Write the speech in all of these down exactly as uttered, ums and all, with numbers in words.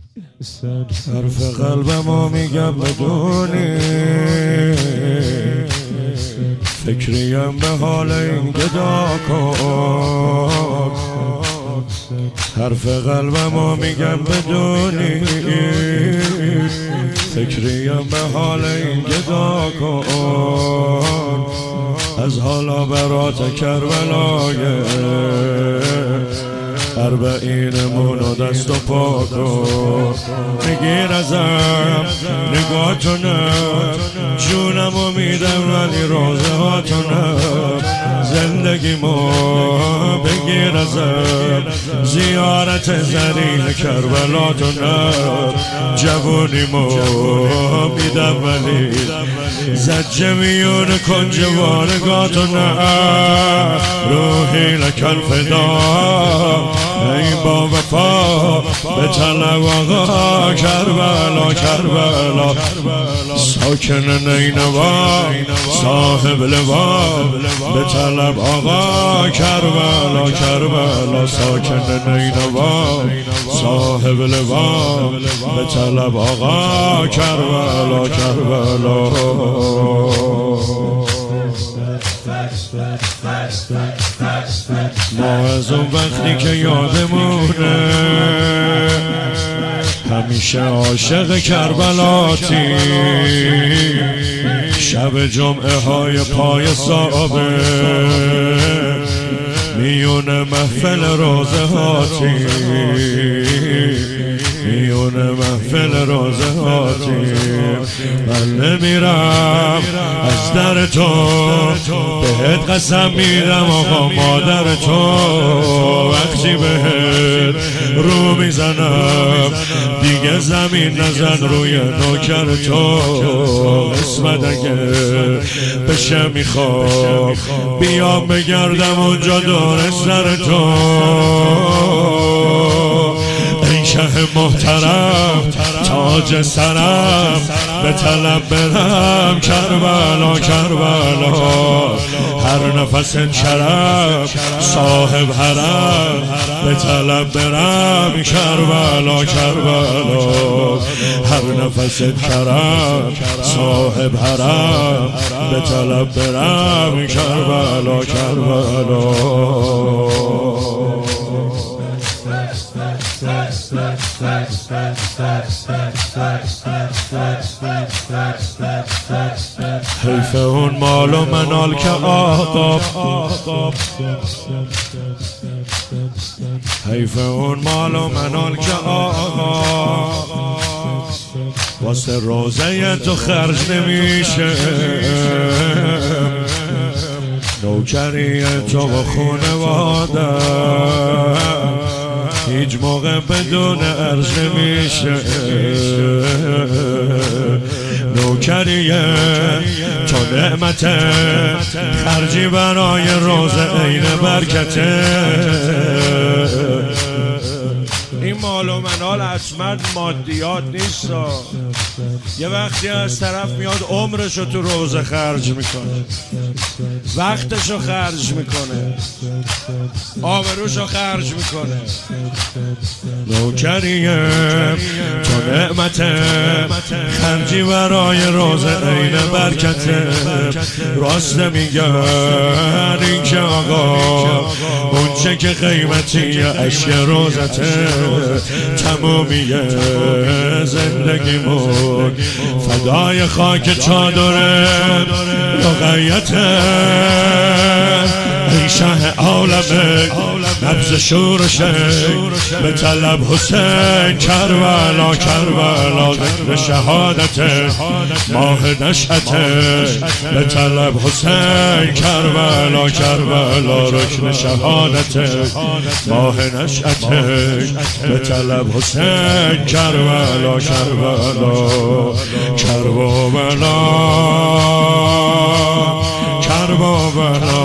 حرف قلبمو میگم بدونی، فکریم به حال این گدا کن. حرف قلبمو میگم بدونی، فکریم به حال این گدا کن. از حالا برات کربلایه اربعینمون و دست و پا کن. بگیر ازم نگاهتونم، جونمو میدم ولی روزه هاتونم. زندگیمو بگیر ازم، زیارت زریح کربلاتونم. جوونیمو میدم ولی زجه میون کنج وارگاتونم. روحی لکل فدا ای با وفا، به طلب آقا کربلا کربلا. ساکن نینوا صاحب لوا، به طلب آقا کربلا کربلا. ساکن نینوا صاحب لوا، به طلب آقا کربلا کربلا. ما از اون وقتی که یادمونه همیشه عاشق کربلاتی. شب جمعه های پای صابه میون محفل روزه هاتی، میون محفل روزه هاتی. من نمیرم از در تو، بهت قسم میدم آقا مادر تو. وقتی بهت رو میزنم دیگه زمین نزن روی نوکر تو. قسمت اگه بشه میخوام بیام بگردم اونجا دور سر تو. ای شه محترم تاج سرم، به طلب برم کربلا کربلا. هر نفس شرف صاحب حرم، به طلب برم کربلا کربلا. هر نفس شرف صاحب حرم، به طلب برم کربلا کربلا. حیف اون مال و منال که آقا، حیف اون مال و منال که آقا. واسه روزه تو خرج نمیشه، نوکری تو و خونواده هیچ موقع بدون عرض نمیشه. نوکریه تو نعمته، خرجی برای روزه عین برکته. این مال و منال حتما مادیات نیست، یه وقتی از طرف میاد عمرشو تو روزه خرج میکنه، وقتشو خرج میکنه، آبروشو خرج میکنه. نوکریه تو نعمته، خرجی برای روزه عین برکته. راست میگن این که آقا اونچه که قیمتی عشق روزته. تمومیه زندگیمون فدای خاک چادره رقیته. ای شه عالمه نبض شورشه، به طلب حسین کربلا کربلا. ذکر شهادته ماه نشأته، به طلب حسین کربلا کربلا. رکن شهادته ماه نشأته، به طلب حسین کربلا کربلا. کربلا کربلا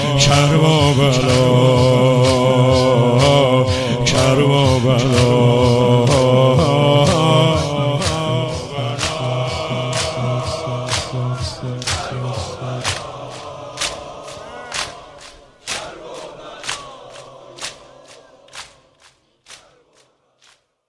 کربلا کربلا.